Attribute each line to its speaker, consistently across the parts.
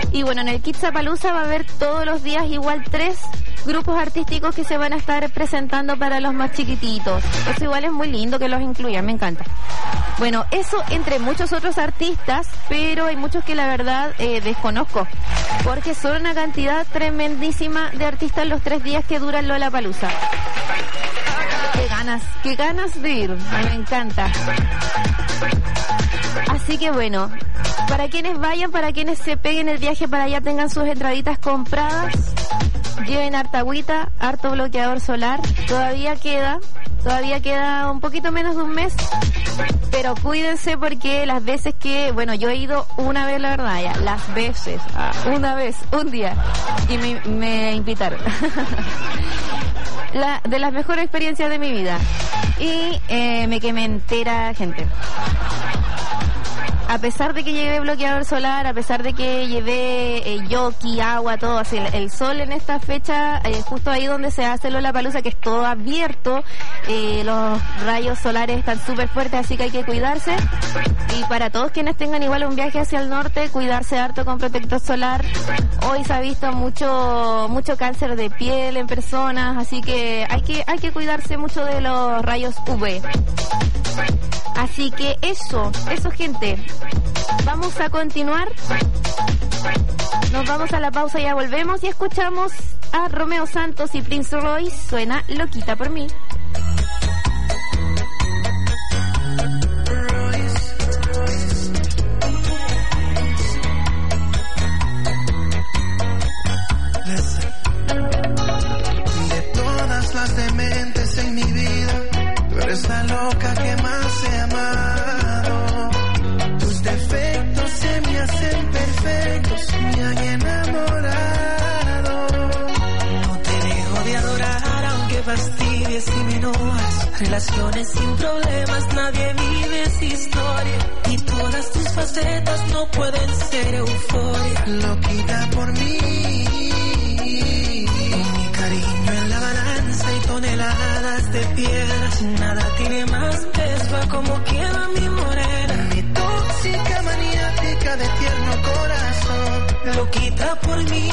Speaker 1: Y bueno, en el Kidzapalooza va a haber todos los días igual 3 grupos artísticos que se van a estar presentando para los más chiquititos. Eso igual es muy lindo que los incluyan, me encanta. Bueno, eso entre muchos otros artistas, pero hay muchos que la verdad desconozco, porque son una cantidad tremendísima de artistas los 3 días que duran Lollapalooza. Qué ganas de ir, me encanta. Así que bueno, para quienes vayan, para quienes se peguen el viaje para allá, tengan sus entraditas compradas, lleven harta agüita, harto bloqueador solar, todavía queda un poquito menos de un mes, pero cuídense porque las veces que, bueno, yo he ido una vez, la verdad, ya, las veces, una vez, un día, y me invitaron. De las mejores experiencias de mi vida. Y me quemé entera, gente. A pesar de que llevé bloqueador solar, a pesar de que llevé yoki, agua, todo así, el sol en esta fecha, justo ahí donde se hace Lollapalooza, que es todo abierto, los rayos solares están súper fuertes, así que hay que cuidarse. Y para todos quienes tengan igual un viaje hacia el norte, cuidarse harto con protector solar. Hoy se ha visto mucho cáncer de piel en personas, así que hay que cuidarse mucho de los rayos UV. Así que eso gente. Vamos a continuar. Nos vamos a la pausa, ya volvemos y escuchamos a Romeo Santos y Prince Royce. Suena Loquita por mí.
Speaker 2: De todas las dementes en mi vida, tú eres la loca que más he amado. Tus defectos se me hacen perfectos, me han enamorado. No te dejo de adorar aunque fastidies y me enojas. Relaciones sin problemas, nadie vive esa historia. Y todas tus facetas no pueden ser euforia. Loquita por mí, con mi cariño en la balanza y toneladas de piedras. Nada tiene más peso a como quiera mi morena. Mi tóxica maniática de tierno corazón. Loquita por mí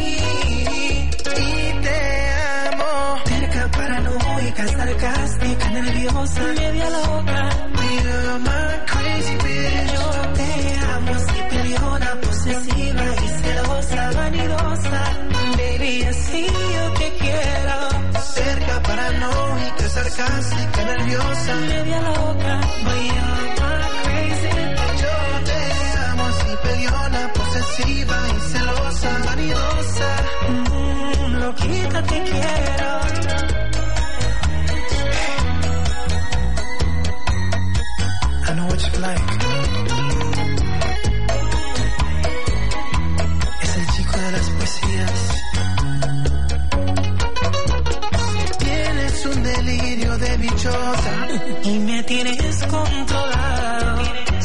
Speaker 2: y te amo. Terca, paranoica, sarcástica, nerviosa, media loca. You're my crazy bitch. Yo te amo así peleona, posesiva y celosa, vanidosa. Baby, así yo te quiero. Cerca, paranoica, sarcástica, nerviosa, media loca. You're my crazy bitch. Yo te amo así peleona, posesiva y celosa, vanidosa. Loquita te quiero. I know what you like. Es el chico de las poesías. Tienes un delirio de bichota y me tienes controlado.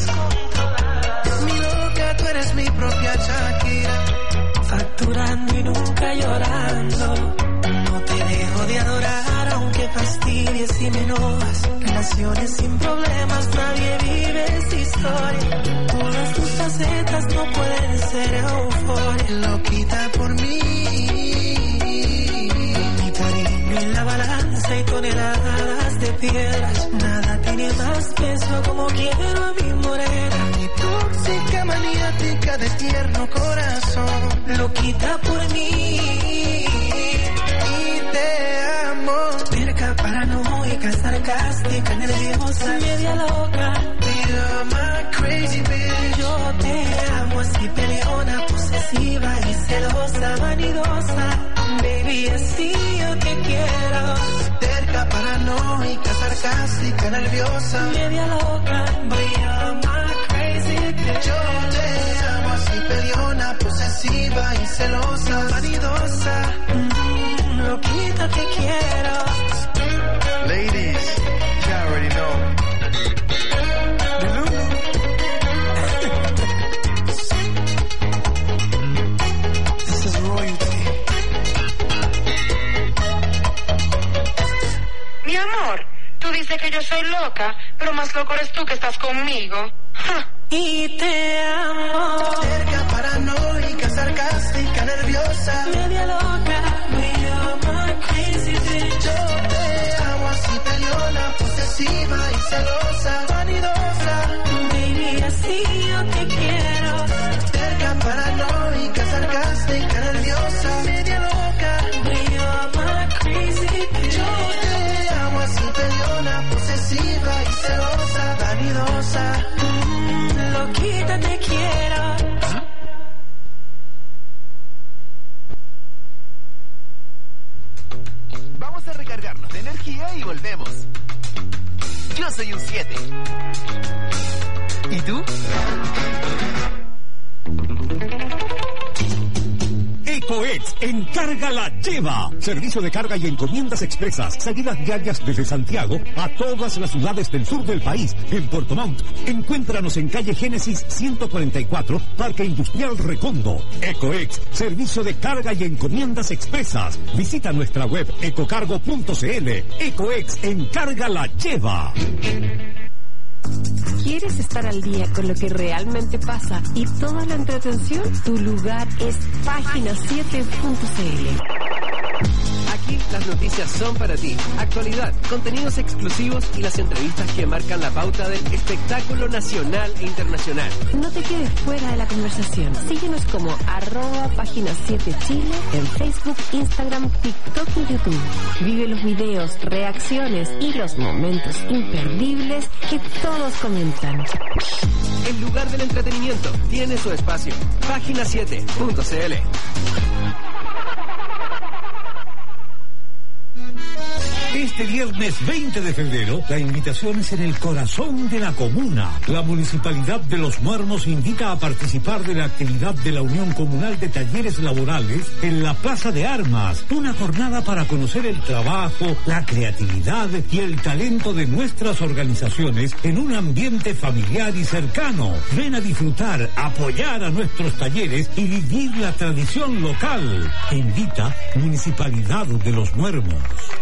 Speaker 2: Mi loca, tú eres mi propia Shakira, facturando y nunca llorando. No te dejo de adorar aunque fastidies y me enojas. Relaciones sin problemas, nadie vive esa historia. Todas tus facetas no pueden ser euforia. Loquita por mí, mi cariño en la balanza y toneladas de piedras. Nada tiene más peso como quiero a mi morena. Mi tóxica maniática de tierno corazón. Loquita por mí y te amo. Terca, paranoica, sarcástica, nerviosa, media loca. You're my crazy bitch. Yo te amo así peleona, posesiva y celosa, vanidosa. Baby, así yo te quiero. Terca, paranoica, sarcástica, nerviosa, media loca. You're my crazy bitch. Yo te amo así peleona, posesiva y celosa, vanidosa. Loquita te quiero. Ladies, you already know. This is royalty.
Speaker 3: Mi amor, tú dices que yo soy loca, pero más loco eres tú que estás conmigo.
Speaker 2: Y te amo. Cerca, paranoica, sarcástica, nerviosa, media loca. You're my crazy bitch. Yo te amo así, peleona, posesiva y celosa, vanidosa. Baby, así yo te quiero. Terca, paranoica, sarcástica, nerviosa, media loca. You're my crazy bitch. Yo te amo así, peleona, posesiva y celosa, vanidosa. Loquita, te quiero.
Speaker 4: Vamos a recargarnos de energía y volvemos. Yo soy un 7. ¿Y tú?
Speaker 5: EcoEx Encarga la Lleva. Servicio de carga y encomiendas expresas. Salidas diarias desde Santiago a todas las ciudades del sur del país. En Puerto Montt, encuéntranos en calle Génesis 144, Parque Industrial Recondo. EcoEx, servicio de carga y encomiendas expresas. Visita nuestra web ecocargo.cl. EcoEx Encarga la Lleva.
Speaker 6: ¿Quieres estar al día con lo que realmente pasa y toda la entretención? Tu lugar es Página7.cl.
Speaker 7: Aquí las noticias son para ti. Actualidad, contenidos exclusivos y las entrevistas que marcan la pauta del espectáculo nacional e internacional.
Speaker 6: No te quedes fuera de la conversación. Síguenos como @Página7Chile en Facebook, Instagram, TikTok y YouTube. Vive los videos, reacciones y los momentos imperdibles que todos comentan.
Speaker 7: El lugar del entretenimiento tiene su espacio. Página7.cl.
Speaker 5: Este viernes 20 de febrero, la invitación es en el corazón de la comuna. La Municipalidad de Los Muermos invita a participar de la actividad de la Unión Comunal de Talleres Laborales en la Plaza de Armas. Una jornada para conocer el trabajo, la creatividad y el talento de nuestras organizaciones en un ambiente familiar y cercano. Ven a disfrutar, apoyar a nuestros talleres y vivir la tradición local. Invita Municipalidad de Los Muermos.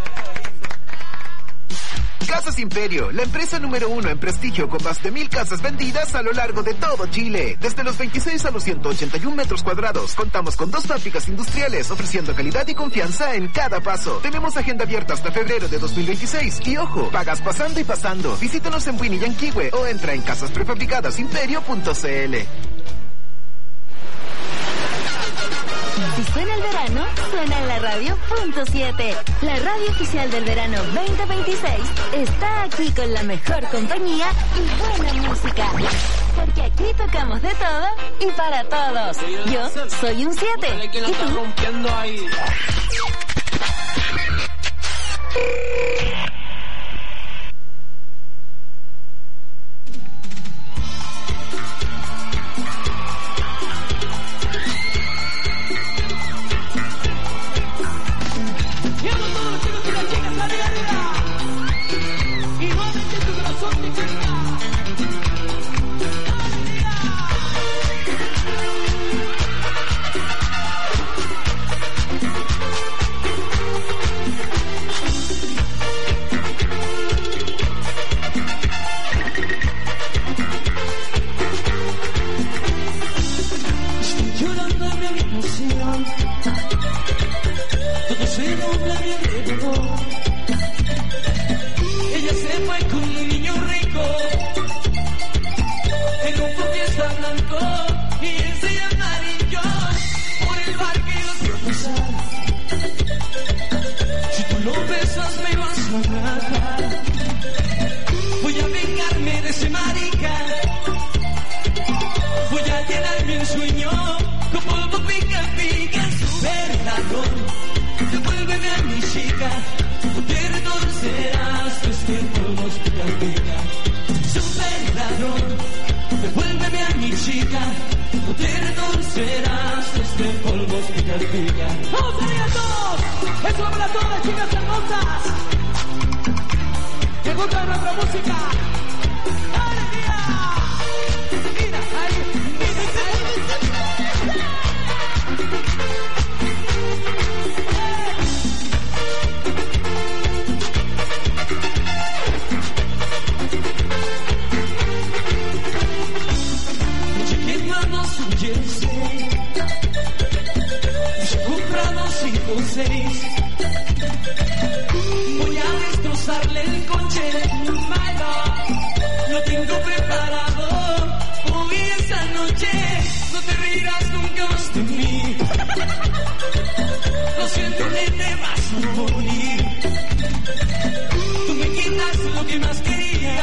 Speaker 4: Casas Imperio, la empresa número 1 en prestigio con más de 1000 casas vendidas a lo largo de todo Chile. Desde los 26 a los 181 metros cuadrados, contamos con 2 fábricas industriales ofreciendo calidad y confianza en cada paso. Tenemos agenda abierta hasta febrero de 2026 y ojo, pagas pasando y pasando. Visítanos en Winnie y Yanquihue o entra en casasprefabricadosimperio.cl.
Speaker 8: Si suena el verano, suena en la radio.7. La radio oficial del verano 2026 está aquí con la mejor compañía y buena música. Porque aquí tocamos de todo y para todos. Yo soy un 7. ¿Y tú?
Speaker 2: Ella se fue con un niño rico en un fiesta blanco y ese amarillo por el parque los vio pasar. Si tú lo besas me vas a matar. Voy a vengarme de ese marica. Voy a llenarme en sueño con polvo pica pica. Super ladrón, devuélveme a mi chica. Te retorcerás este polvo pica pica. Super ladrón, devuélveme a mi chica. Te retorcerás este polvo pica pica. ¡Vamos a ir a todos! ¡Eso va para todas, chicas hermosas! ¿Te gusta nuestra música? ¡Alegría! Mira, ahí, mira, ahí. feliz. Voy a destrozarle el coche, my love. Lo tengo preparado. Hoy esta noche no te reirás nunca más de mí. Lo siento, nene, vas a morir. Tú me quitas lo que más quería.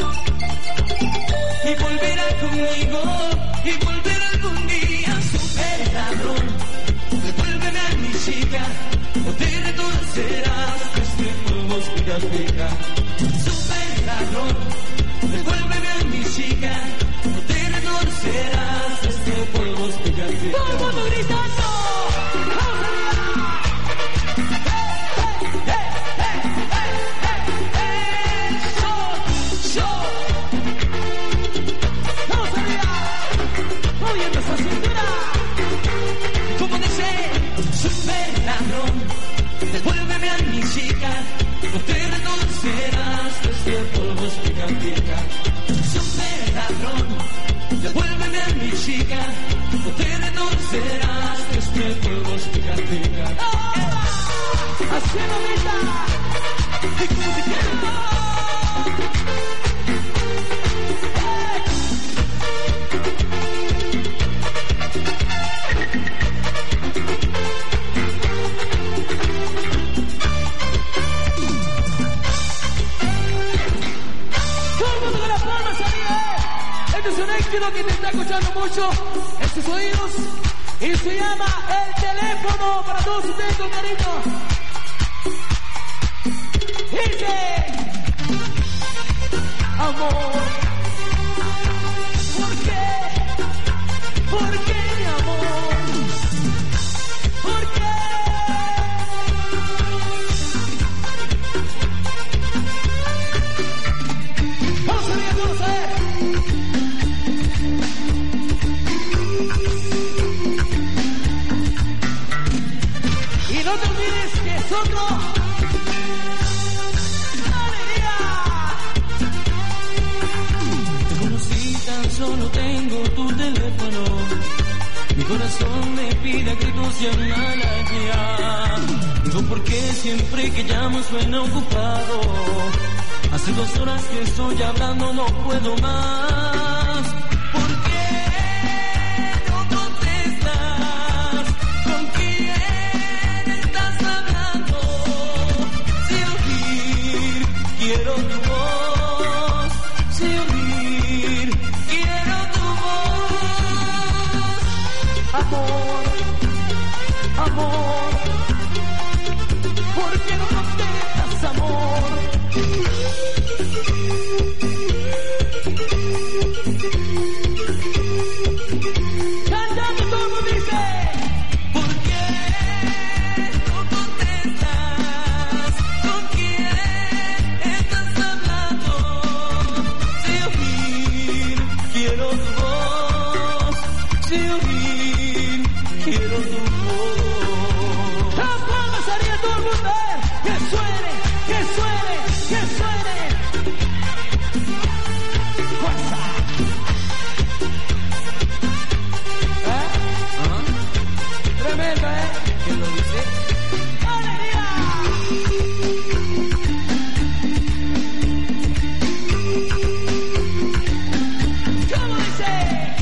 Speaker 2: Y volverá conmigo, y volverá algún día. Super ladrón, devuélveme a mi chica, o te retorcerás este polvo pica pica. Super ladrón, devuélveme a mi chica, o te retorcerás este polvo pica pica. ¡Todo el mundo gritando! Moviendo esa cintura, como dice, super ladrón, devuélveme a mi chica, no te reconocerás, este polvo es pica pica. Super ladrón, devuélveme a mi chica, no te reconocerás, este polvo es pica pica. Así es la vida, y como te quiero. Que te está escuchando mucho en sus oídos y se llama El Teléfono para todos ustedes con cariño. Dice: amor, ¿por qué? ¿Por qué, mi amor? ¿Por qué? Vamos a ver, vamos a ver. Y no te olvides que es otro. ¡Alegría! Te conocí, tan solo tengo tu teléfono. Mi corazón me pide a gritos llamarla ya. Digo, ¿por qué siempre que llamo suena ocupado? Hace 2 horas que estoy hablando, no puedo más. ¿Por qué no contestas? ¿Con quién estás hablando? Si oír, quiero tu voz. Si oír, quiero tu voz. Amor, amor, ¿por qué no contestas, amor? Cantando todo el mundo dice: ¿por qué no contestas? ¿Con quién estás hablando? Si oír, quiero tu voz. Si oír, quiero tu voz. Las palmas haría todo el mundo, que suene, que suene, que suene. Fuerza. Tremendo, ¿quién lo dice? ¡Alegría! ¿Cómo dice?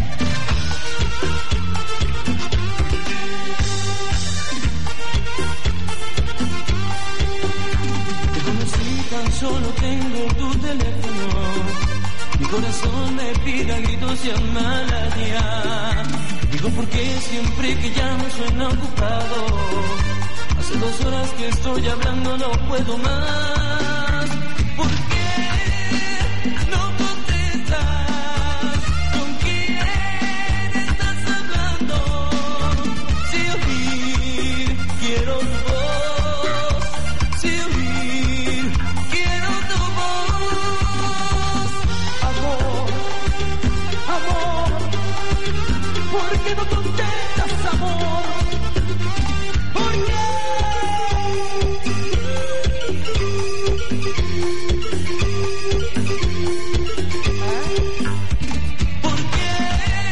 Speaker 2: Te conocí, tan solo tengo tu teléfono. Mi corazón me pide a gritos llamarla ya. Digo, ¿por qué siempre que llamo suena ocupado? Hace 2 horas que estoy hablando, no puedo más. ¿Por qué no contestas? ¿Con quién estás hablando? Si oír, quiero tu voz. Si oír, quiero tu voz. Amor, amor, ¿por qué no contestas, amor? ¿Por qué? ¿Por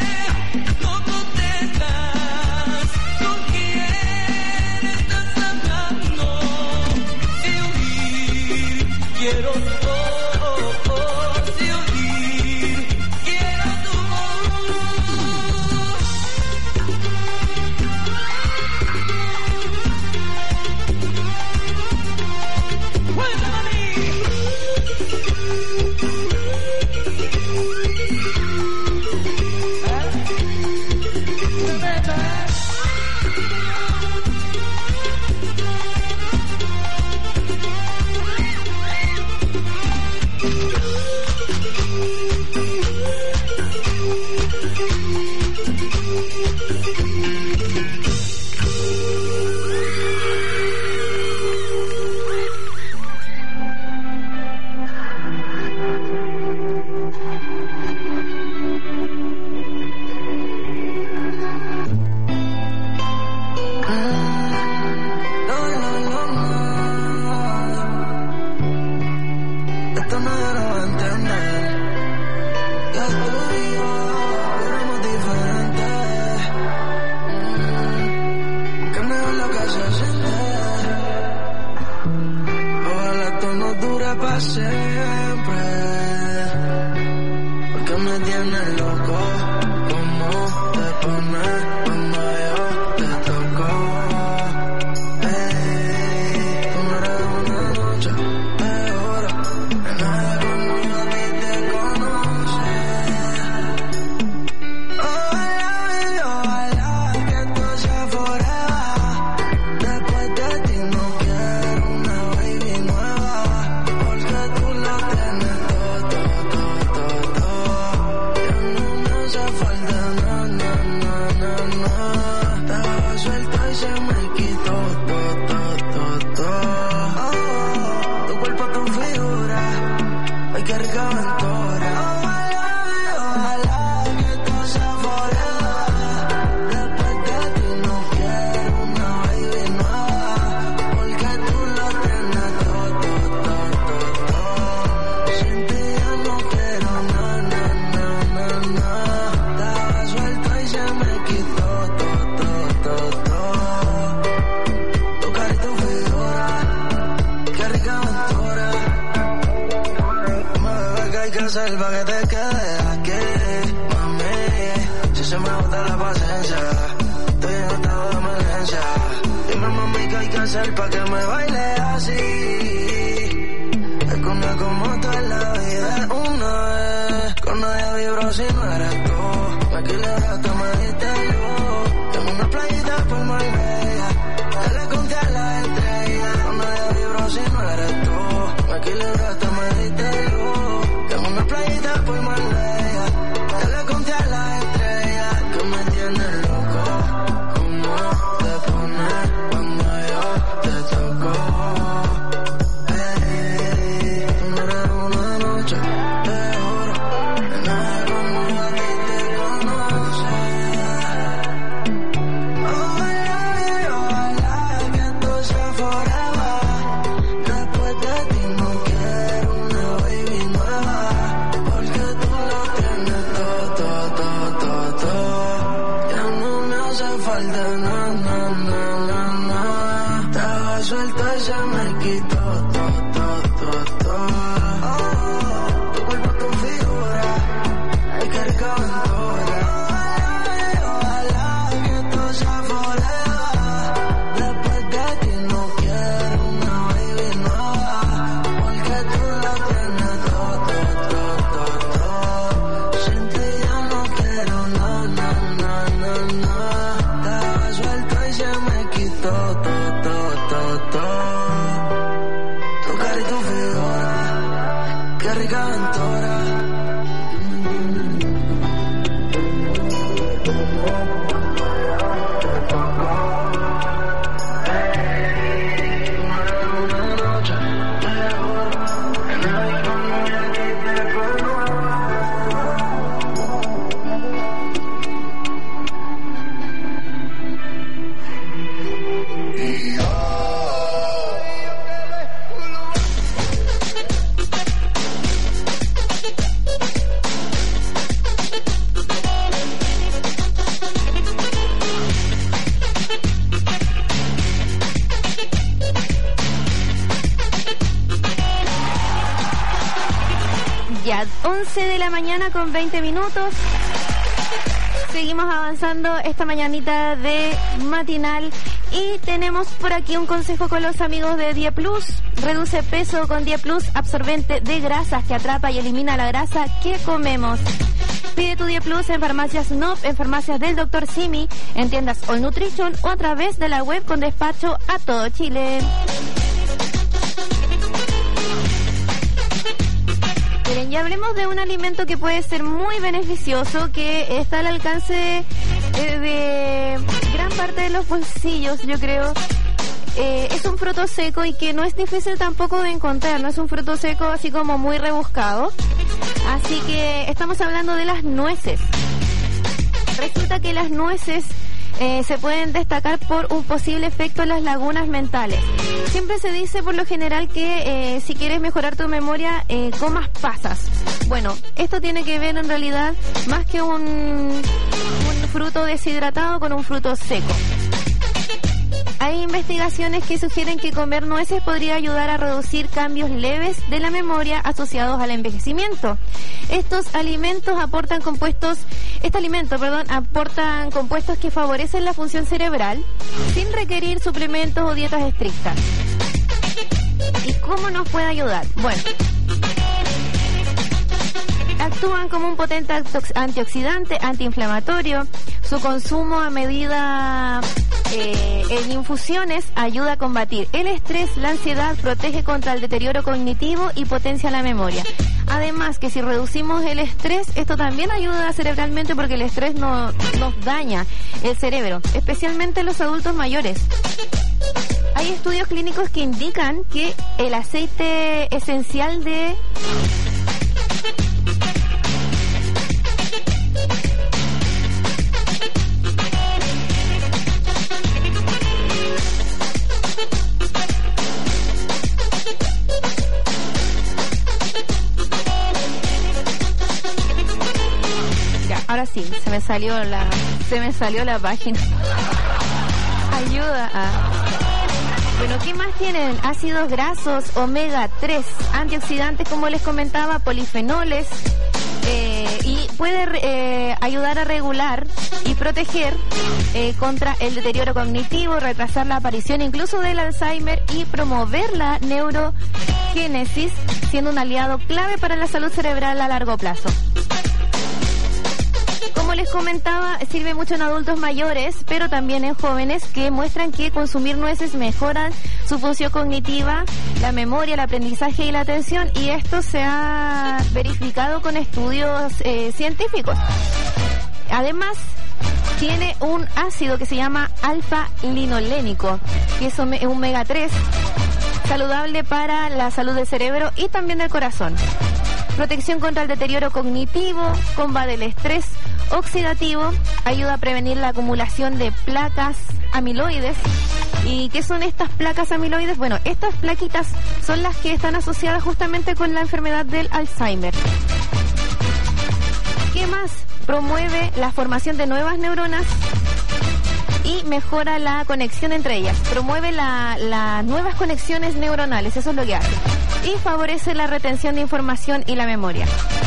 Speaker 2: qué no contestas? ¿Con quién estás hablando?
Speaker 1: Ya, 11 de la mañana con 20 minutos. Seguimos avanzando esta mañanita de matinal y tenemos por aquí un consejo con los amigos de Die Plus. Reduce peso con Die Plus, absorbente de grasas que atrapa y elimina la grasa que comemos. Pide tu Die Plus en farmacias NOP, en farmacias del Dr. Simi, en tiendas All Nutrition o a través de la web con despacho a todo Chile. Miren, ya hablemos de un alimento que puede ser muy beneficioso, que está al alcance de gran parte de los bolsillos, yo creo. Es un fruto seco y que no es difícil tampoco de encontrar, no es un fruto seco así como muy rebuscado. Así que estamos hablando de las nueces. Resulta que las nueces se pueden destacar por un posible efecto en las lagunas mentales. Siempre se dice por lo general que si quieres mejorar tu memoria, comas pasas. Bueno, esto tiene que ver en realidad más que un fruto deshidratado con un fruto seco. Hay investigaciones que sugieren que comer nueces podría ayudar a reducir cambios leves de la memoria asociados al envejecimiento. Estos alimentos aportan compuestos que favorecen la función cerebral sin requerir suplementos o dietas estrictas. ¿Y cómo nos puede ayudar? Bueno, actúan como un potente antioxidante, antiinflamatorio. Su consumo a medida en infusiones ayuda a combatir el estrés, la ansiedad, protege contra el deterioro cognitivo y potencia la memoria. Además que si reducimos el estrés, esto también ayuda cerebralmente porque el estrés nos daña el cerebro, especialmente en los adultos mayores. Hay estudios clínicos que indican que el aceite esencial de ahora sí, se me salió la página. Ayuda a... Bueno, ¿qué más tienen? Ácidos grasos, omega 3, antioxidantes, como les comentaba, polifenoles, y puede ayudar a regular y proteger contra el deterioro cognitivo, retrasar la aparición incluso del Alzheimer y promover la neurogénesis, siendo un aliado clave para la salud cerebral a largo plazo. Como les comentaba, sirve mucho en adultos mayores, pero también en jóvenes, que muestran que consumir nueces mejoran su función cognitiva, la memoria, el aprendizaje y la atención, y esto se ha verificado con estudios científicos. Además, tiene un ácido que se llama alfa-linolénico, que es un omega 3, saludable para la salud del cerebro y también del corazón. Protección contra el deterioro cognitivo, combate el estrés oxidativo, ayuda a prevenir la acumulación de placas amiloides. ¿Y qué son estas placas amiloides? Bueno, estas plaquitas son las que están asociadas justamente con la enfermedad del Alzheimer. ¿Qué más? Promueve la formación de nuevas neuronas y mejora la conexión entre ellas. Promueve las nuevas conexiones neuronales, eso es lo que hace. Y favorece la retención de información y la memoria.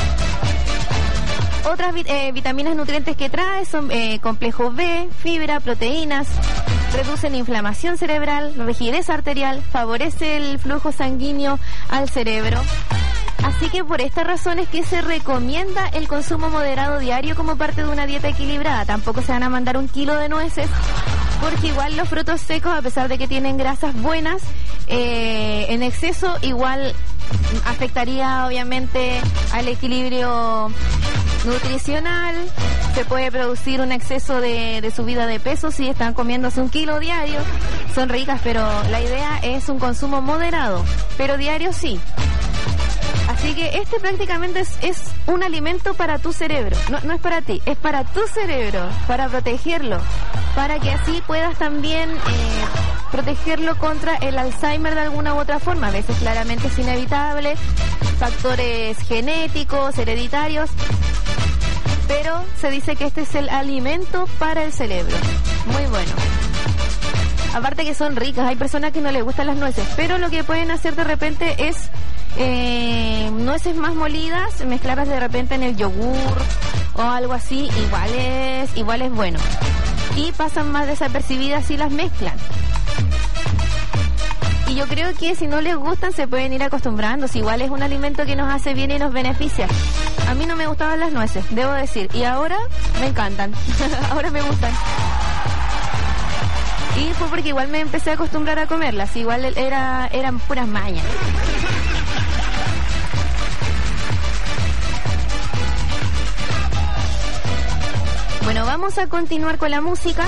Speaker 1: Otras vitaminas nutrientes que trae son complejo B, fibra, proteínas, reducen inflamación cerebral, rigidez arterial, favorece el flujo sanguíneo al cerebro. Así que por estas razones que se recomienda el consumo moderado diario como parte de una dieta equilibrada. Tampoco se van a mandar 1 kilo de nueces, porque igual los frutos secos, a pesar de que tienen grasas buenas, en exceso igual afectaría obviamente al equilibrio nutricional. Se puede producir un exceso de subida de peso si están comiéndose 1 kilo diario. Son ricas, pero la idea es un consumo moderado, pero diario sí. Así que este prácticamente es un alimento para tu cerebro. No es para ti, es para tu cerebro, para protegerlo, para que así puedas también protegerlo contra el Alzheimer de alguna u otra forma. A veces claramente es inevitable, factores genéticos, hereditarios, pero se dice que este es el alimento para el cerebro. Muy bueno. Aparte que son ricas, hay personas que no les gustan las nueces, pero lo que pueden hacer de repente es nueces más molidas, mezclarlas de repente en el yogur o algo así, igual es bueno. Y pasan más desapercibidas si las mezclan. Y yo creo que si no les gustan se pueden ir acostumbrando, si igual es un alimento que nos hace bien y nos beneficia. A mí no me gustaban las nueces, debo decir, y ahora me encantan, ahora me gustan. Y fue porque igual me empecé a acostumbrar a comerlas, igual eran puras mañas. Bueno, vamos a continuar con la música.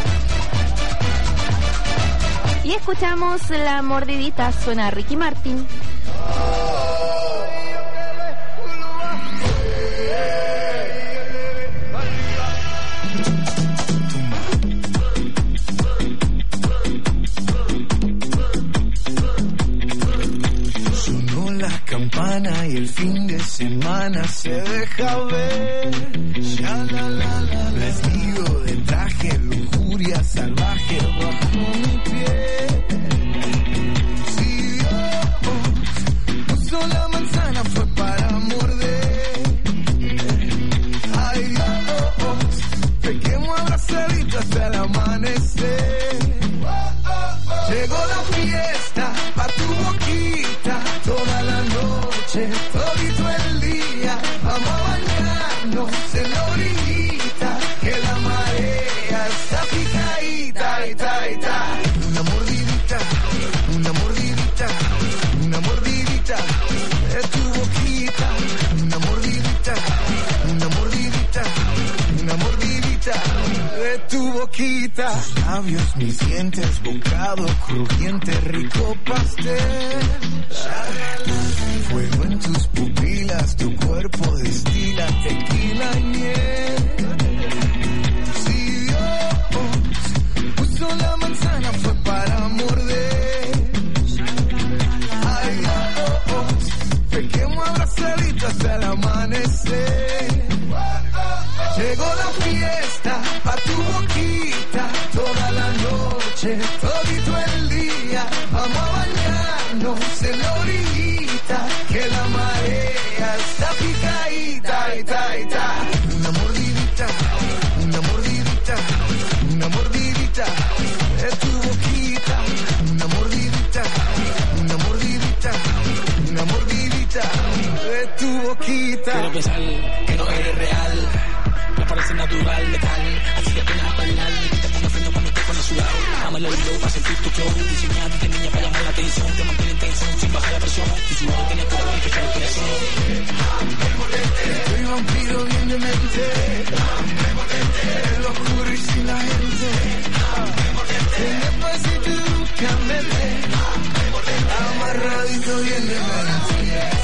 Speaker 1: Y escuchamos La Mordidita, suena Ricky Martin.
Speaker 2: Sonó la campana y el fin de semana se deja ver. Ya la, vestido de traje, lujuria salvaje bajo mi piel. Si Dios puso la manzana fue para morder. Ay Dios, pequemos abrazaditos hasta el amanecer. Llegó la fiesta pa' tu boquita, toda la noche, todito el día. Vamos a bañarnos en la orillita, que la marea está picadita, ita. Una mordidita, una mordidita, una mordidita de tu boquita. Una mordidita, una mordidita, una mordidita de tu boquita. Tus labios, mis dientes, bocado crujiente, rico pastel. Fuego en tus pupilas, tu cuerpo destila tequila y miel. Si Dios puso la manzana fue para morder. Ay Dios, pequemos abrazaditos hasta el amanecer. Llegó la fiesta pa' tu boquita, toda la noche, todito el día. Vamos a bañarnos en la orillita, que la marea está picadita, ita. Una mordidita, una mordidita, una mordidita de tu boquita. Una mordidita, una mordidita, una mordidita de tu boquita.
Speaker 9: Quiero pensar que no eres real, me parece natural, letal, así que apenas a bailar, te pongo freno cuando te pones sudado, dame el oído para sentir tu flow, diseñado de niña para llamar la atención, te mantiene en tensión sin bajar la presión, y si no lo tienes por ahí, que el corazón.
Speaker 2: Soy vampiro bien de mente, en lo oscuro y sin la gente, despacito amarradito bien de mente.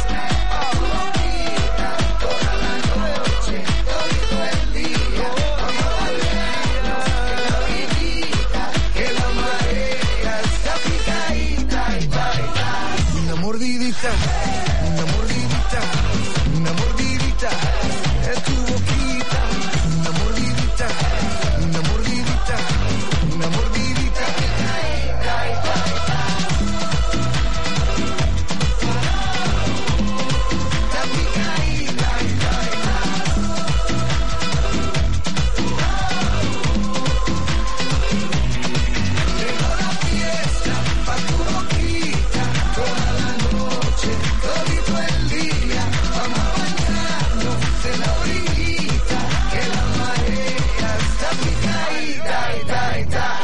Speaker 2: Una mordidita, una mordidita de tu boquita. Una mordidita, una mordidita, una mordidita. Llegó la fiesta pa' tu boquita, toda la noche, todito el día. Vamos a bañarnos en la orillita, que la marea está picadita, ita.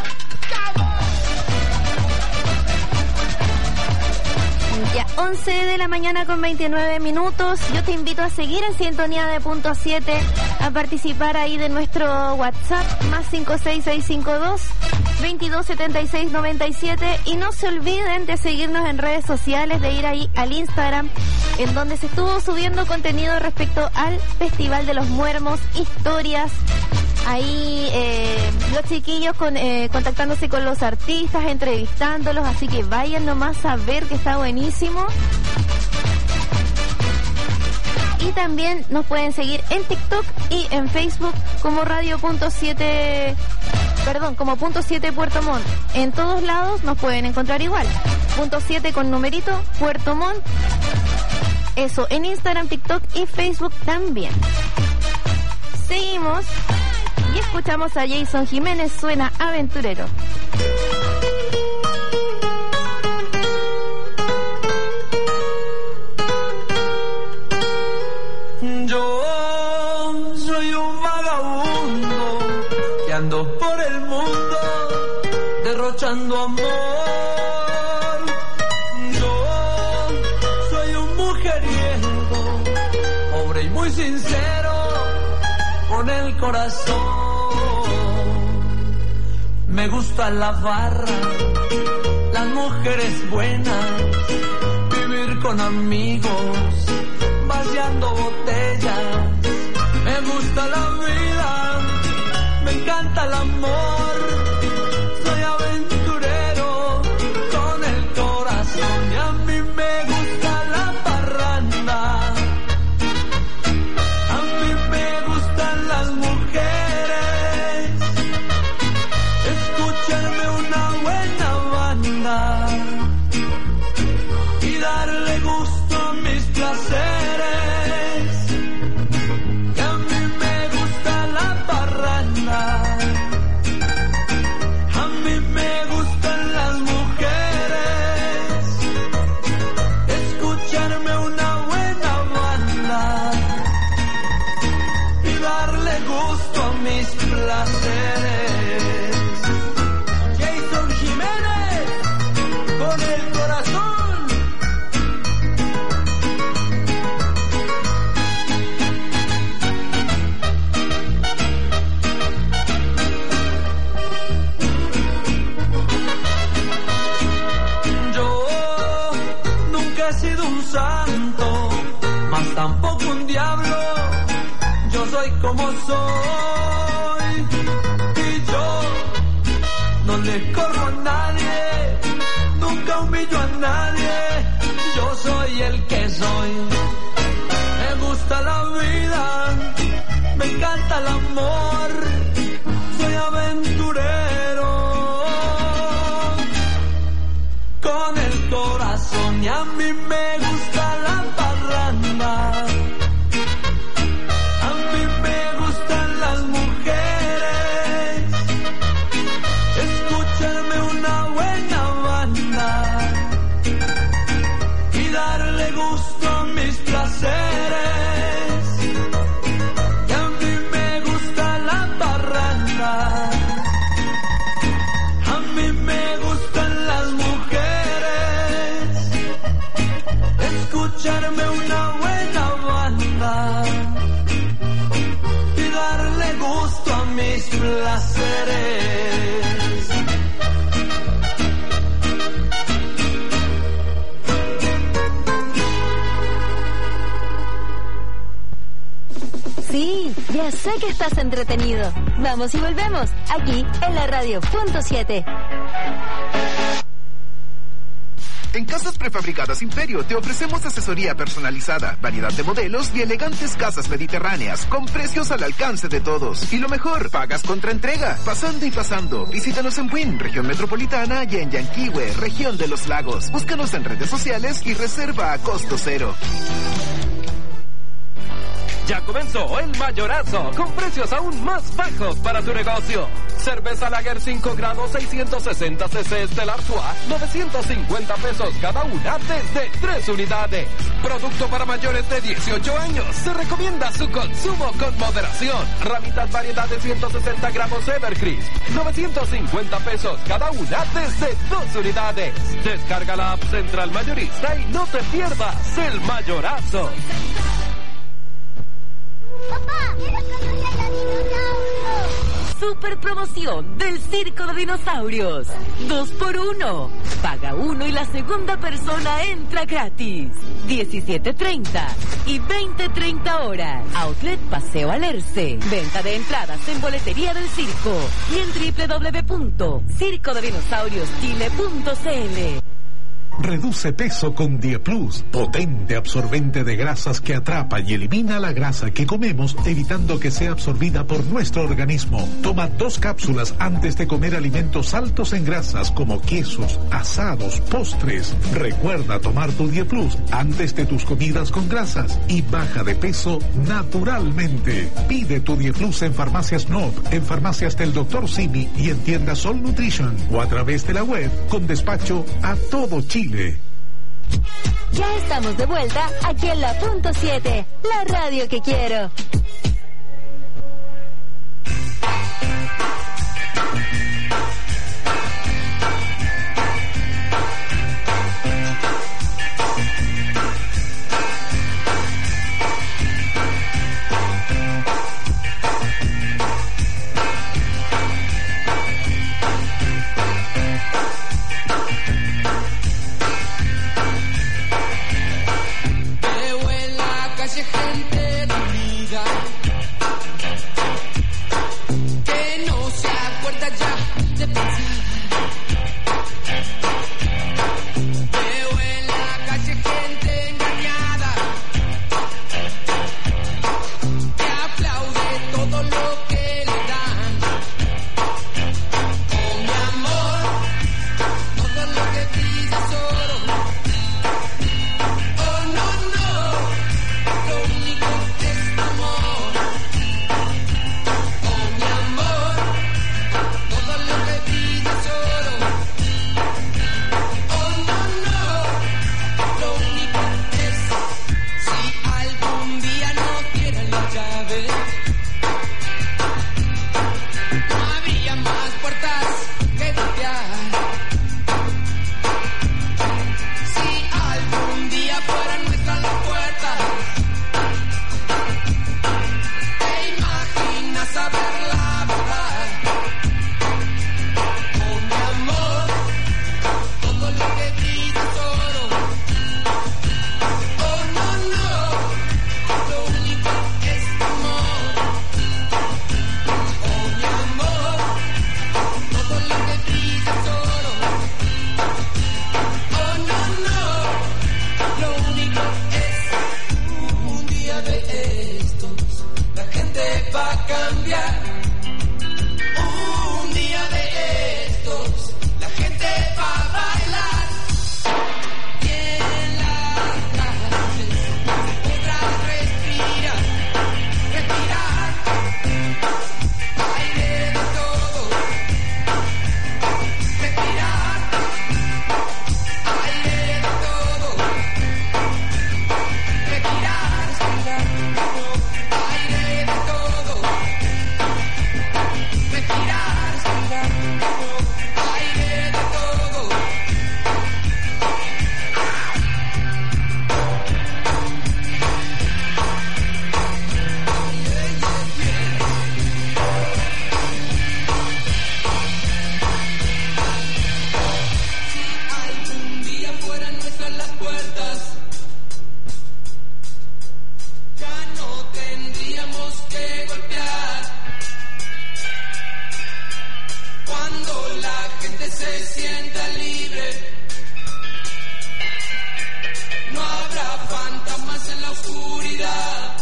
Speaker 1: Ya 11 de la mañana con 29 minutos. Yo te invito a seguir en sintonía de Punto 7, a participar ahí de nuestro WhatsApp más 56652 227697, y no se olviden de seguirnos en redes sociales, de ir ahí al Instagram, en donde se estuvo subiendo contenido respecto al Festival de los Muermos, historias. Ahí los chiquillos contactándose con los artistas, entrevistándolos, así que vayan nomás a ver que está buenísimo. Y también nos pueden seguir en TikTok y en Facebook como como Punto 7 Puerto Montt. En todos lados nos pueden encontrar igual. Punto 7 con numerito, Puerto Montt. Eso, en Instagram, TikTok y Facebook también. Seguimos y escuchamos a Jason Jiménez, suena Aventurero.
Speaker 2: Yo soy un vagabundo que ando por el mundo derrochando amor. Yo soy un mujeriego, pobre y muy sincero, con el corazón Me gusta la barra, las mujeres buenas, vivir con amigos, vaciando botellas. Me gusta la vida, me encanta el amor, soy aventurero con el corazón y a mí me gusta la parranda. A mí me gustan las mujeres, escucharme una buena banda y darle gusto a mis placeres. Y a mí me gusta la parranda, a mí me gustan las mujeres, escucharme una buena banda y darle gusto a mis placeres. Jason Jiménez, con el corazón. Yo nunca he sido un santo, mas tampoco un diablo. Yo soy como soy y yo no le corro a nadie, nunca humillo a nadie. Yo soy el que soy. Me gusta la vida, me encanta el amor, soy aventurero con el corazón y a mí me gusta la parranda. A mí me gustan las mujeres, escucharme una buena banda y darle gusto a mis placeres. Y a mí me gusta la parranda, a mí me gustan las mujeres, escucharme una buena banda y darle gusto a mis placeres.
Speaker 8: Sí, ya sé que estás entretenido. Vamos y volvemos, aquí en la radio.7.
Speaker 4: En Casas Prefabricadas Imperio te ofrecemos asesoría personalizada, variedad de modelos y elegantes casas mediterráneas con precios al alcance de todos. Y lo mejor, pagas contra entrega, pasando y pasando. Visítanos en Buin, región metropolitana, y en Yanquihue, región de los lagos. Búscanos en redes sociales y reserva a costo cero.
Speaker 7: Ya comenzó el mayorazo, con precios aún más bajos para tu negocio. Cerveza Lager 5 grados 660 cc del Artois, 950 pesos cada una desde 3 unidades. Producto para mayores de 18 años. Se recomienda su consumo con moderación. Ramitas variedad de 160 gramos Evercrisp, 950 pesos cada una desde 2 unidades. Descarga la app Central Mayorista y no te pierdas el mayorazo.
Speaker 8: ¡Papá! ¡Quiero conocer a los dinosaurios! Super promoción del Circo de Dinosaurios. 2x1. Paga uno y la segunda persona entra gratis. 17:30 y 20:30 horas. Outlet Paseo Alerce. Venta de entradas en boletería del circo y en www.circodedinosaurioschile.cl.
Speaker 5: Reduce peso con Dieplus, potente absorbente de grasas que atrapa y elimina la grasa que comemos, evitando que sea absorbida por nuestro organismo. Toma 2 cápsulas antes de comer alimentos altos en grasas como quesos, asados, postres. Recuerda tomar tu Dieplus antes de tus comidas con grasas y baja de peso naturalmente. Pide tu Dieplus en Farmacias Nord, en Farmacias del Dr. Simi y en tiendas Sol Nutrition o a través de la web con despacho a todo Chile.
Speaker 8: Ya estamos de vuelta aquí en la punto 7, la radio que quiero.
Speaker 2: se sienta libre. No habrá fantasmas en la oscuridad.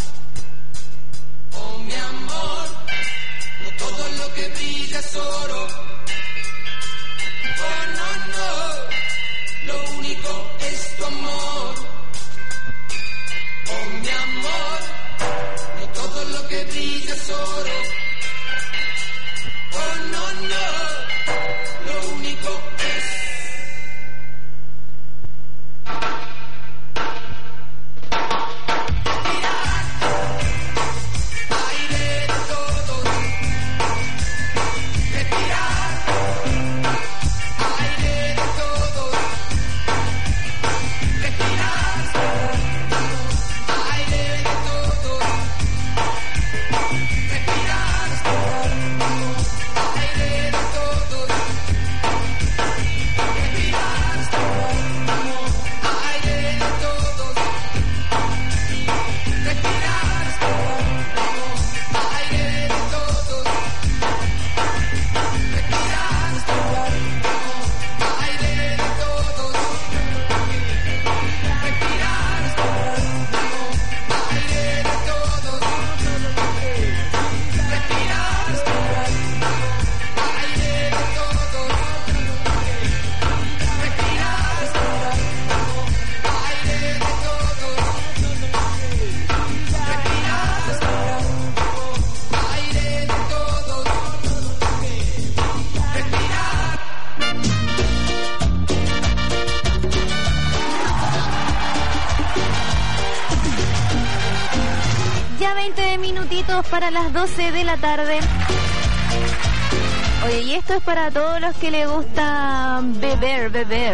Speaker 2: Oh, mi amor, no todo lo que brilla es oro. Oh, no, no, lo único es tu amor. Oh, mi amor, no todo lo que brilla es oro. Oh, no, no, lo único es...
Speaker 1: Para las 12 de la tarde. Oye, y esto es para todos los que les gusta beber.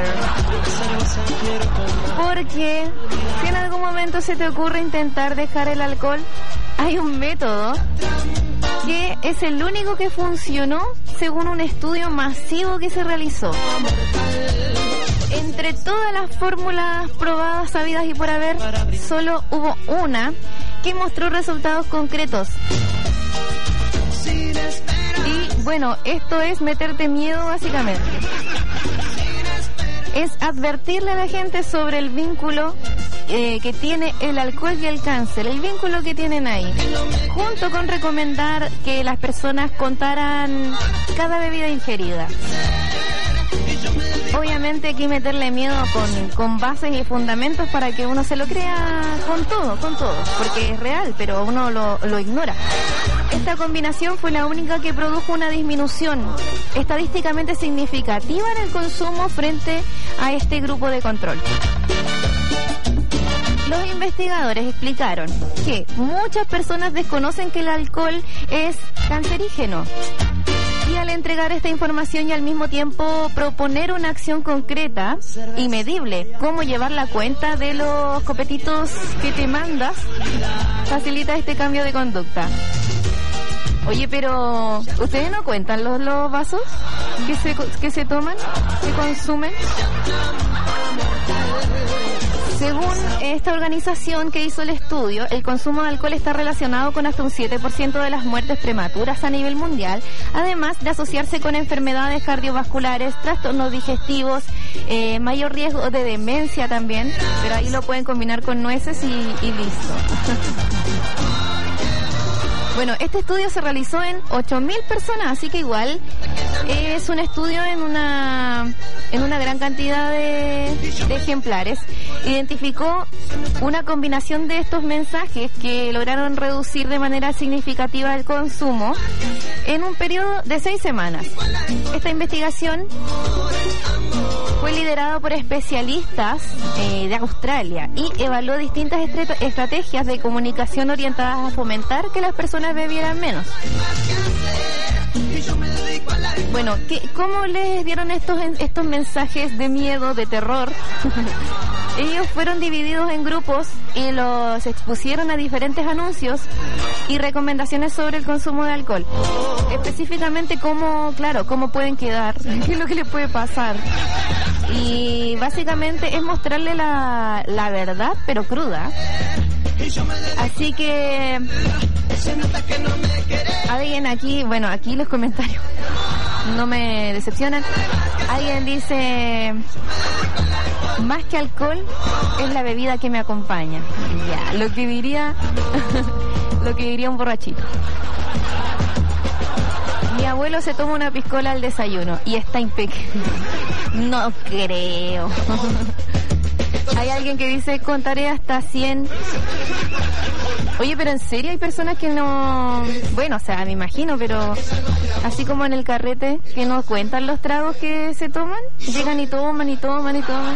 Speaker 1: Porque si en algún momento se te ocurre intentar dejar el alcohol, hay un método que es el único que funcionó según un estudio masivo que se realizó. Entre todas las fórmulas probadas, sabidas y por haber, solo hubo una que mostró resultados concretos. Y bueno, esto es meterte miedo básicamente. Es advertirle a la gente sobre el vínculo que tiene el alcohol y el cáncer, el vínculo que tienen ahí, junto con recomendar que las personas contaran cada bebida ingerida. Obviamente aquí meterle miedo con bases y fundamentos para que uno se lo crea con todo, porque es real, pero uno lo ignora. Esta combinación fue la única que produjo una disminución estadísticamente significativa en el consumo frente a este grupo de control. Los investigadores explicaron que muchas personas desconocen que el alcohol es cancerígeno. Y al entregar esta información y al mismo tiempo proponer una acción concreta y medible, como llevar la cuenta de los copetitos que te mandas, facilita este cambio de conducta. Oye, pero ¿ustedes no cuentan los vasos que se toman, que consumen? Según esta organización que hizo el estudio, el consumo de alcohol está relacionado con hasta un 7% de las muertes prematuras a nivel mundial, además de asociarse con enfermedades cardiovasculares, trastornos digestivos, mayor riesgo de demencia también, pero ahí lo pueden combinar con nueces y listo. Bueno, este estudio se realizó en 8.000 personas, así que igual es un estudio en una gran cantidad de ejemplares. Identificó una combinación de estos mensajes que lograron reducir de manera significativa el consumo en un periodo de 6 semanas. Esta investigación fue liderada por especialistas de Australia y evaluó distintas estrategias de comunicación orientadas a fomentar que las personas bebieran menos. Bueno, ¿cómo les dieron estos mensajes de miedo, de terror? Ellos fueron divididos en grupos y los expusieron a diferentes anuncios y recomendaciones sobre el consumo de alcohol. Específicamente cómo pueden quedar, qué es lo que les puede pasar. Y básicamente es mostrarle la verdad, pero cruda. Así que alguien aquí, aquí los comentarios. no me decepcionan. Alguien dice, más que alcohol es la bebida que me acompaña. Ya, lo que diría un borrachito. Mi abuelo se toma una piscola al desayuno y está impecable. No creo. Hay alguien que dice, contaré hasta 100. Oye, pero en serio hay personas que no... Bueno, o sea, me imagino, pero así como en el carrete, que no cuentan los tragos que se toman. Llegan y toman y toman y toman.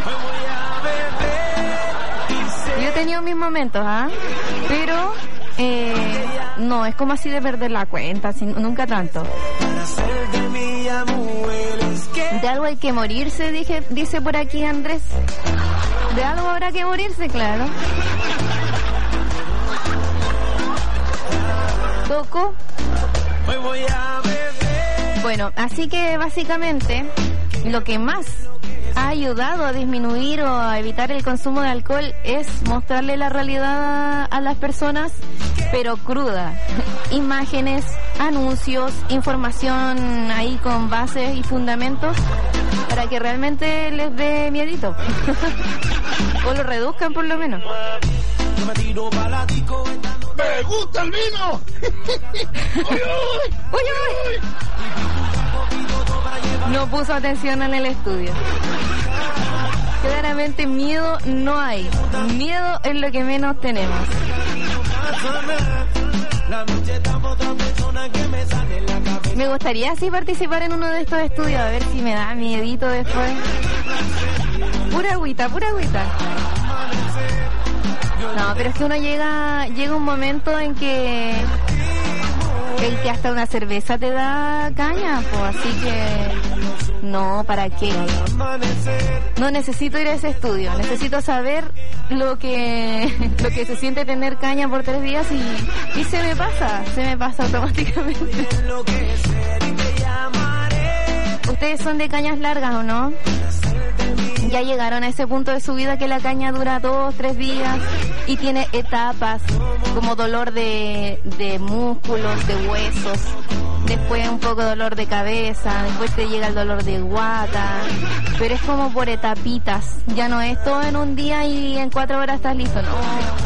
Speaker 1: Yo he tenido mis momentos, ¿ah? Pero... no, es como así de perder la cuenta, nunca tanto. De algo hay que morirse, dice por aquí Andrés. De algo habrá que morirse, claro. Toco. Bueno, así que básicamente lo que más ha ayudado a disminuir o a evitar el consumo de alcohol es mostrarle la realidad a las personas, pero cruda. Imágenes, anuncios, información ahí con bases y fundamentos para que realmente les dé miedito. O lo reduzcan por lo menos.
Speaker 10: ¡Me gusta el vino! ¡Uy, uy!
Speaker 1: No puso atención en el estudio. Claramente miedo no hay. Miedo es lo que menos tenemos. Me gustaría así participar en uno de estos estudios, a ver si me da miedito después. Pura agüita, pura agüita. No, pero es que uno llega un momento en que hasta una cerveza te da caña, pues, así que no, ¿para qué? No necesito ir a ese estudio, necesito saber lo que se siente tener caña por 3 días y se me pasa automáticamente. ¿Ustedes son de cañas largas o no? Ya llegaron a ese punto de su vida que la caña dura 2, 3 días y tiene etapas como dolor de músculos, de huesos, después un poco de dolor de cabeza, después te llega el dolor de guata, pero es como por etapitas, ya no es todo en un día y en 4 horas estás listo, no.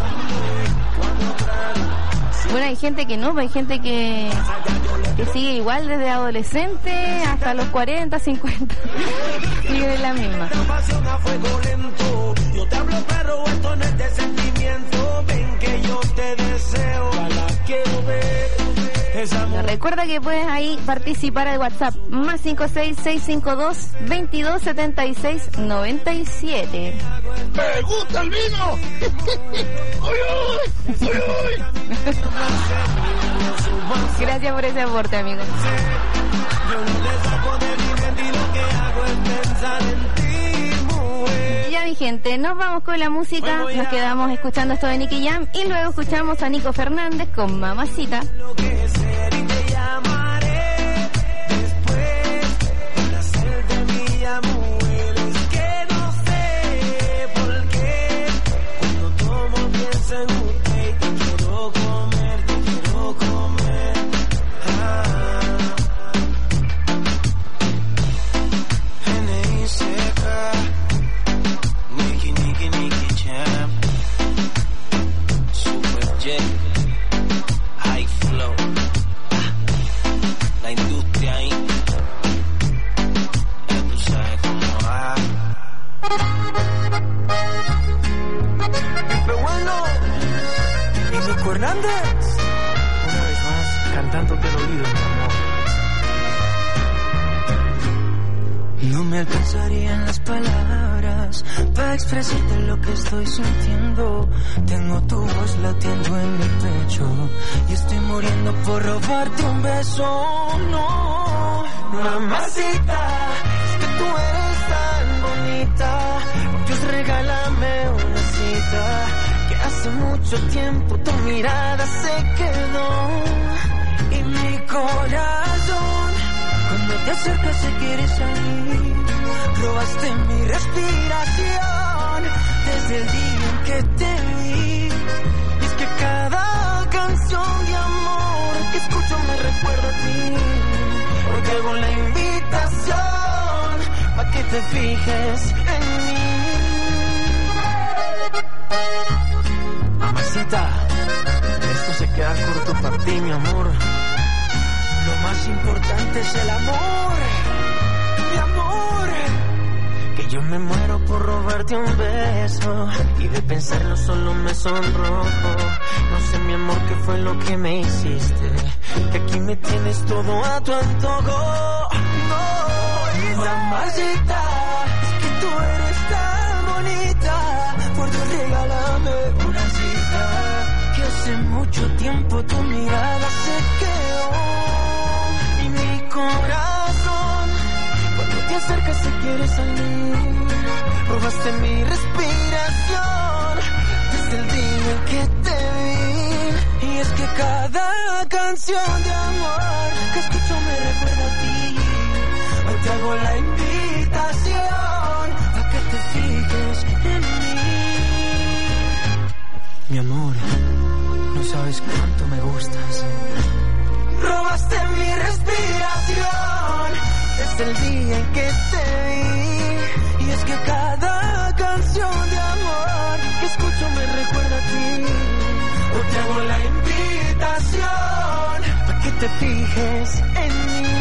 Speaker 1: Bueno, hay gente que no, hay gente que sigue igual desde adolescente hasta los 40, 50. Sigue la misma. Recuerda que puedes ahí participar al WhatsApp más 56652227697.
Speaker 10: ¡Me gusta el vino! ¡Uy, uy! ¡Uy, uy!
Speaker 1: Gracias por ese aporte, amigo. Ya, mi gente, nos vamos con la música. Nos quedamos escuchando esto de Nicky Jam y luego escuchamos a Nico Fernández con Mamacita.
Speaker 2: Hernández, una vez más cantándote el oído, mi amor. No me alcanzarían las palabras para expresarte lo que estoy sintiendo. Tengo tu voz latiendo en mi pecho y estoy muriendo por robarte un beso. No, mamacita, es que tú eres tan bonita. Dios, regálame una cita. Hace mucho tiempo tu mirada se quedó y mi corazón, cuando te acercas se quiere salir. Robaste mi respiración desde el día en que te vi. Y es que cada canción de amor que escucho me recuerda a ti, porque hago la invitación te fijes en mí. Mamacita, esto se queda corto para ti, mi amor. Lo más importante es el amor, mi amor. Que yo me muero por robarte un beso y de pensarlo solo me sonrojo. No sé, mi amor, qué fue lo que me hiciste, que aquí me tienes todo a tu antojo. No, mamacita, es que tú eres tan bonita. Por Dios, regálame una cita, que hace mucho tiempo tu mirada se quedó y mi corazón, cuando te acercas se quiere salir. Robaste mi respiración desde el día que te vi. Y es que cada canción de amor que escucho me recuerda a ti. Hoy te hago la invitación a que te fijes en mí. Mi amor, no sabes cuánto me gustas. Robaste mi respiración desde el día en que te vi. Y es que cada canción de amor que escucho me recuerda a ti. Hoy te hago la invitación para que te fijes en mí.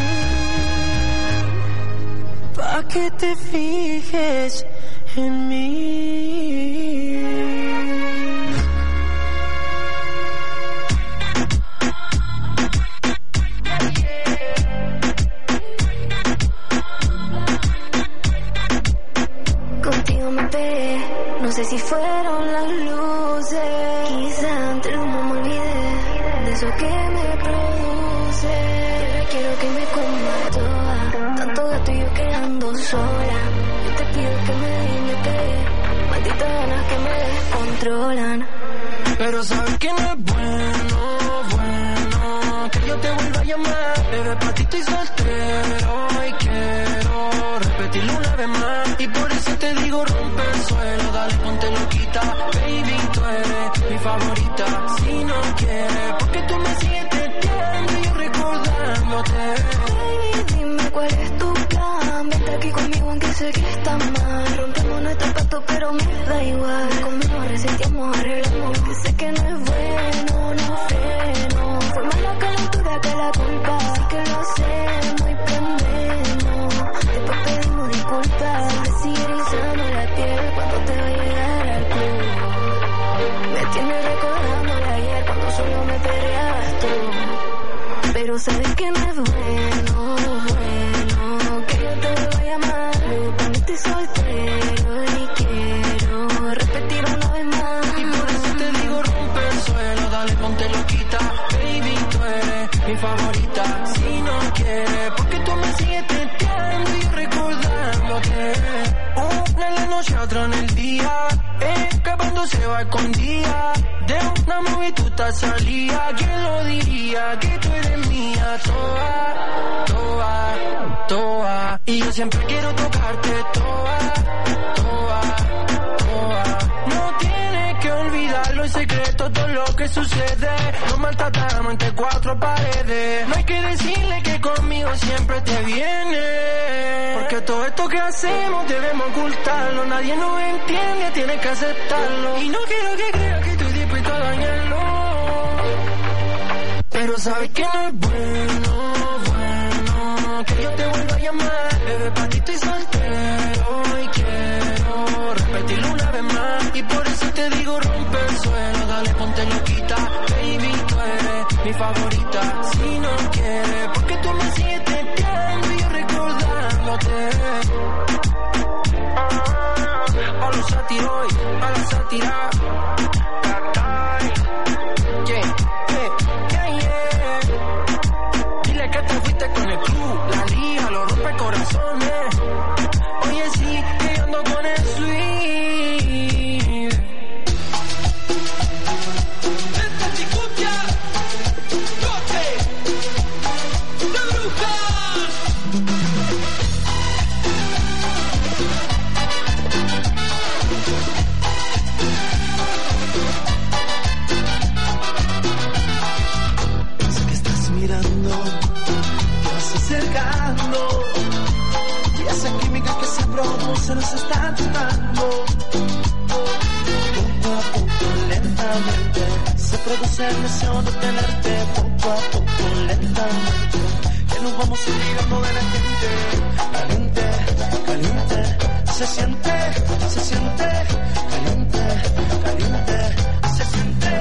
Speaker 2: Para que te fijes en mí.
Speaker 11: No sé si fueron las luces, quizá entre el humo me olvidé de eso que me produce. Pero quiero que me comas toda, tanto gato y yo quedando sola. Yo te pido que me límite, malditas ganas que me descontrolan.
Speaker 2: Pero sabes que no es bueno que yo te vuelva a llamar. Bebé, pa' ti estoy soltero y quiero repetirlo una vez más. Y por eso te digo, rompe el suelo, dale, ponte loquita. Baby, tú eres mi favorita. Si no quieres, porque tú me sigues testeando y yo recordándote.
Speaker 11: Baby, dime cuál es tu plan. Vente aquí conmigo aunque sé que está mal. Rompemos nuestro pacto pero me da igual. Conmigo reseteamos, arreglamos. Que sé que no es bueno, no freno. Fue más la calentura que la culpa. Así que lo hacemos y prendemos. Después pedimos disculpas. Me sigue erizando la piel cuando te va a llegar al club. Me tienes recordando de ayer cuando solo me peleabas tú. Pero sabes que no es bueno que yo te vuelva a llamar. Luego para mí estoy soltero y quiero repetir una vez más.
Speaker 2: Y por eso te digo, rompe el suelo, dale, ponte loquita. Baby, tú eres mi favorita. Si no quieres, porque tú me sigues testeando y yo recordándote. Una en la noche, otra en el día, escapándose va escondida. De una movie tú te salía. ¿Quién lo diría? Que tú eres mía, toda, toda, toda. Y yo siempre quiero tocarte toda, toda, toda. No tienes que olvidarlo en secreto todo lo que sucede. Nos maltratamos entre cuatro paredes. No hay que decirle que conmigo siempre te viene. Porque todo esto que hacemos debemos ocultarlo. Nadie nos entiende, tienes que aceptarlo. Y no quiero que creas que estoy dispuesto a dañarlo. Pero sabes que no es bueno que yo te vuelva a llamar. Bebé, pa' ti estoy soltero y quiero repetirlo una vez más. Y por eso te digo, rompe el suelo, dale, ponte loquita. Baby, tú eres mi favorita. Si no quieres, porque tú me sigues testeando y yo recordándote. A los satiroy, a la sátira. Dile que te fuiste con el club, la liga, lo rompe corazones. Oye, sí, que yo ando con el sweet. Esta chicutia, toque, de brujas. Mirando, te vas acercando, y esa química química que se produce nos está tratando. Poco a poco, lentamente, se produce el deseo de tenerte. Poco a poco, lentamente, que nos vamos olvidando de la gente. Caliente, caliente, se siente, caliente, caliente, se siente.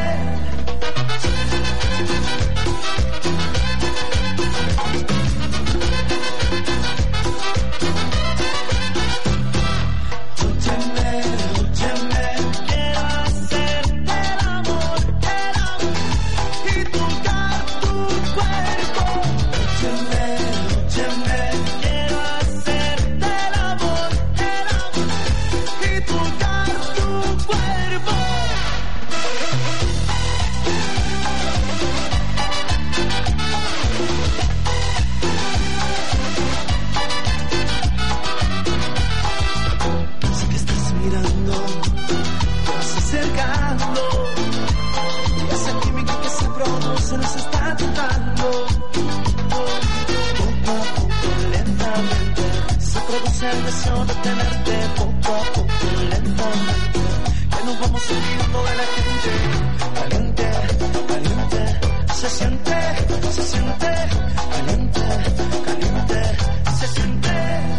Speaker 2: El deseo de tenerte poco a poco, lentamente, que nos vamos olvidando de la gente. Caliente, caliente, se siente, caliente, caliente, se siente.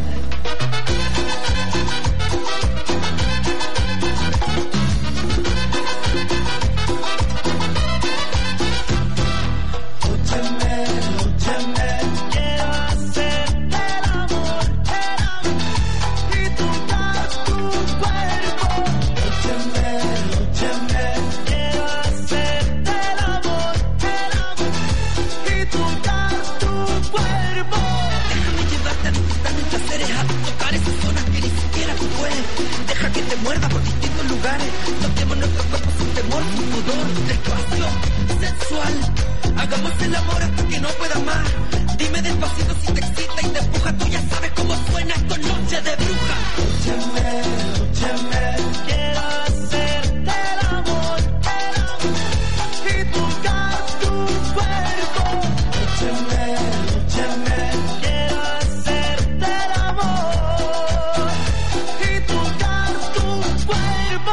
Speaker 2: Muerda por distintos lugares, toquemos nuestros cuerpos sin temor, sin pudor, despacio, sensual. Hagamos el amor hasta que no pueda más. Dime despacito si te excita y te empuja. Tú ya sabes cómo suena esto, noche de bruja. Escúchame, escúchame, quiero hacerte el amor y tocar tu cuerpo. Escúchame, escúchame, quiero hacerte el amor y tocar tu cuerpo.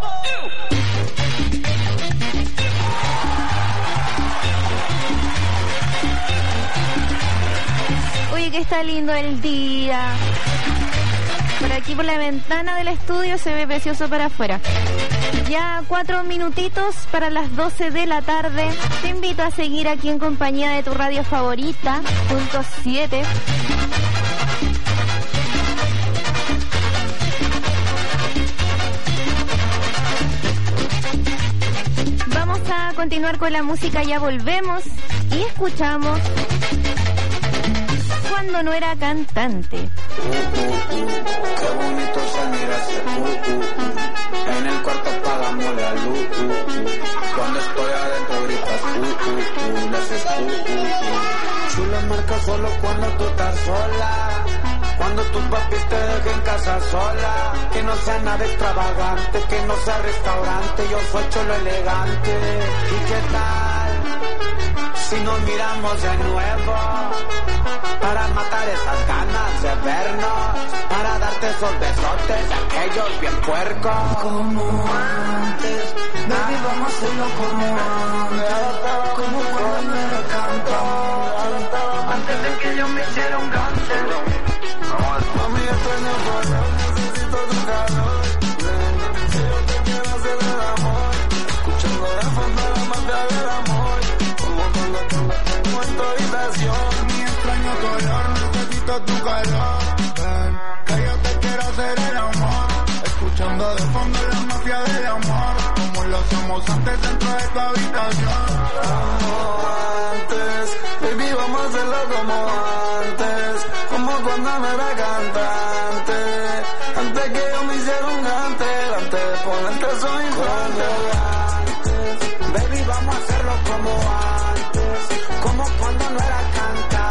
Speaker 1: Oye, que está lindo el día. Por aquí por la ventana del estudio se ve precioso para afuera. Ya 4 minutitos para las 12 de la tarde. Te invito a seguir aquí en compañía de tu radio favorita, punto 7. Vamos a continuar con la música, ya volvemos y escuchamos Cuando no era cantante.
Speaker 12: Qué bonito se mira ese en el cuarto apagamos la luz. Cuando estoy adentro gritas le haces Chula marca solo cuando tú estás sola. Cuando tus papis te dejen casa sola. Que no sea nada extravagante, que no sea restaurante. Yo soy cholo elegante. ¿Y qué tal si nos miramos de nuevo? Para matar esas ganas de vernos, para darte esos besotes, aquellos bien puercos. Como antes, baby, vamos a hacerlo como antes. Como cuando era cantante, antes de que yo me hiciera un cáncer. Mami, extraño calor, necesito tu calor. Si yo te quiero hacer el amor, escuchando de fondo la mafia del amor. Como cuando tengo en tu habitación. Color, necesito tu calor, ven, que yo te quiero hacer el amor, escuchando de fondo la mafia del amor, como lo hacemos antes dentro de tu habitación. Como antes, baby, vamos a hacerlo como antes, como cuando me era cantante, antes que yo me hiciera un gante, antes de ponerte soy infante. Baby, vamos a hacerlo como antes, como cuando no era cantante.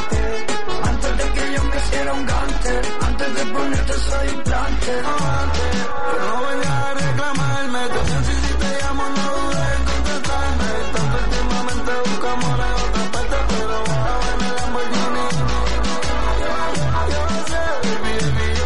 Speaker 12: Era un gante, antes de ponerte soy implante. No antes, pero no vengas a reclamarme. Te pienso y si te llamo no dudes en contestarme. Tanto últimamente buscamos en otra parte, pero ahora en el Lamborghini. Yo sé, baby,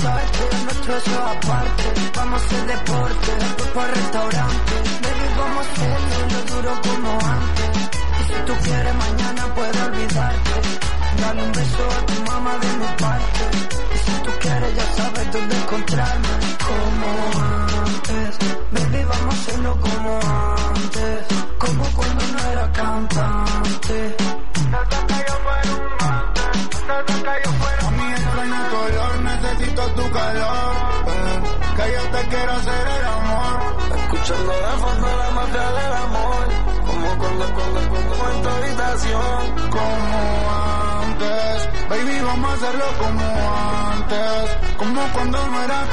Speaker 2: besarte, nuestro eso aparte. Vamos a hacer deporte, después para restaurante. Baby, vamos a hacerlo lo duro como antes. Y si tú quieres mañana puedo olvidarte. Dale un beso a tu mamá de mi parte. Y si tú quieres ya sabes dónde encontrarme. Como antes, baby, vamos a hacerlo como antes. Como cuando no era cantante. Desde que yo fuera un mante, desde que yo fuera un mante. A mí extraño tu olor, necesito tu calor. Que yo te quiero hacer el amor. Escuchando la fondo la magia del amor. Como cuando en tu habitación. Como antes, baby, vamos a hacerlo como antes. Como cuando no era